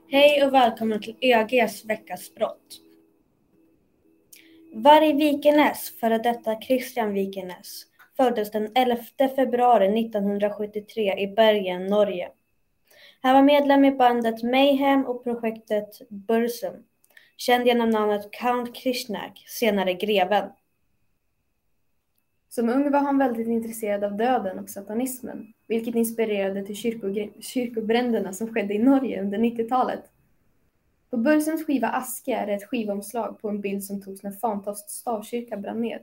Hej och välkommen till ÖGs veckas brott. Varg Vikenäs, före detta Christian Vikenäs, föddes den 11 februari 1973 i Bergen, Norge. Han var medlem i bandet Mayhem och projektet Burzum, känd genom namnet Count Krishnak, senare Greven. Som ung var han väldigt intresserad av döden och satanismen, vilket inspirerade till kyrkobränderna som skedde i Norge under 90-talet. På Burzums skiva Aske är det ett skivomslag på en bild som togs när Fantoft stavkyrka brann ner.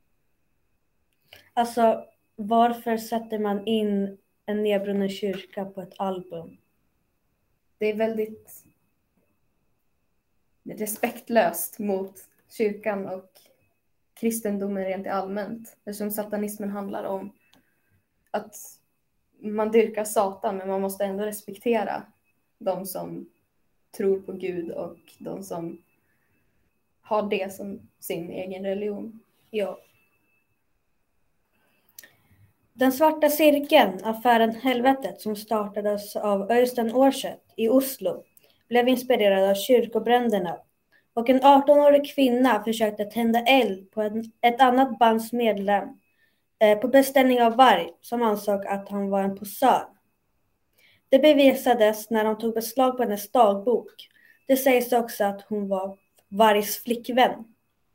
Alltså, varför sätter man in en nedbrunnen kyrka på ett album? Det är väldigt respektlöst mot kyrkan och kristendomen rent allmänt. Eftersom satanismen handlar om att man dyrkar Satan, men man måste ändå respektera de som tror på Gud och de som har det som sin egen religion. Ja. Den svarta cirkeln, affären Helvetet, som startades av Øystein Aarseth i Oslo, blev inspirerad av kyrkobränderna, och en 18-årig kvinna försökte tända eld på ett annat bands medlem på beställning av Varg, som ansåg att han var en posör. Det bevisades när de tog beslag på hennes dagbok. Det sägs också att hon var Vargs flickvän.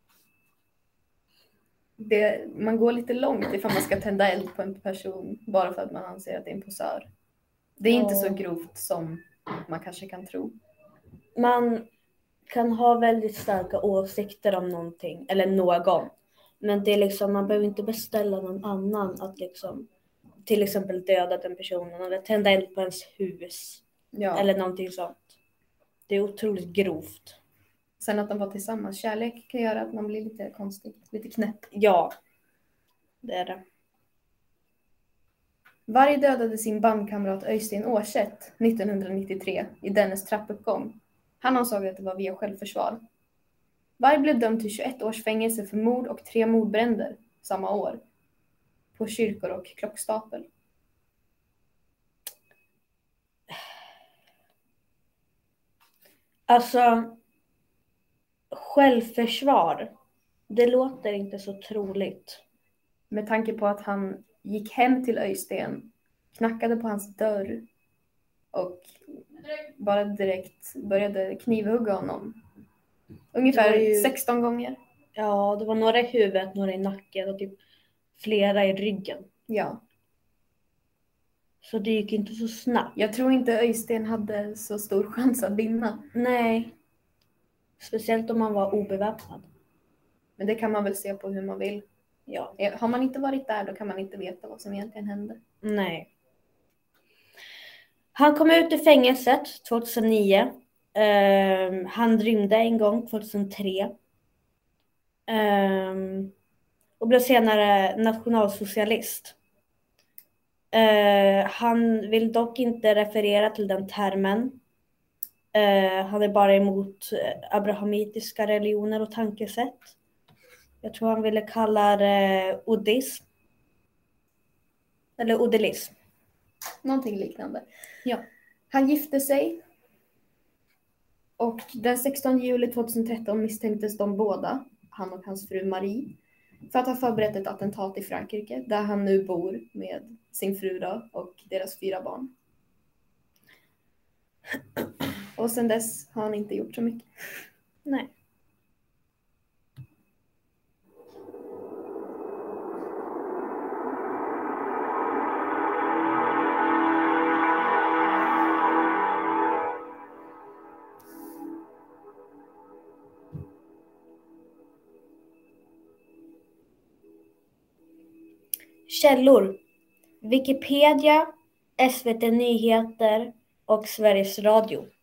Man går lite långt ifall man ska tända eld på en person bara för att man anser att det är en posör. Det är inte så grovt som man kanske kan tro. Man kan ha väldigt starka åsikter om någonting eller någon. Men det är liksom, man behöver inte beställa någon annan att liksom till exempel döda den personen eller tända eld på ens hus. Ja. Eller någonting sånt. Det är otroligt grovt. Sen att de var tillsammans. Kärlek kan göra att man blir lite konstig, lite knäpp. Ja, det är det. Varg dödade sin bandkamrat Øystein Aarseth 1993 i dennes trappuppgång. Han ansåg att det var via självförsvar. Varg blev dömd till 21 års fängelse för mord och 3 mordbränder samma år på kyrkor och klockstapel. Alltså, självförsvar, det låter inte så troligt. Med tanke på att han gick hem till Øystein, knackade på hans dörr och bara direkt började knivhugga honom. Ungefär 16 gånger. Ja, det var några i huvudet, några i nacken och typ flera i ryggen. Ja. Så det gick inte så snabbt. Jag tror inte Øystein hade så stor chans att vinna. Nej. Speciellt om man var obeväpnad. Men det kan man väl se på hur man vill. Ja. Har man inte varit där, då kan man inte veta vad som egentligen hände. Nej. Han kom ut ur fängelset 2009. Han rymde en gång 2003. Och blev senare nationalsocialist. Han vill dock inte referera till den termen. Han är bara emot abrahamitiska religioner och tankesätt. Jag tror han ville kalla det oddism. Eller oddelism. Någonting liknande. Ja. Han gifte sig. Och den 16 juli 2013 misstänktes de båda, han och hans fru Marie, för att ha förberett ett attentat i Frankrike, där han nu bor med sin fru då, och deras 4 barn. Och sen dess har han inte gjort så mycket. Nej. Källor: Wikipedia, SVT Nyheter och Sveriges Radio.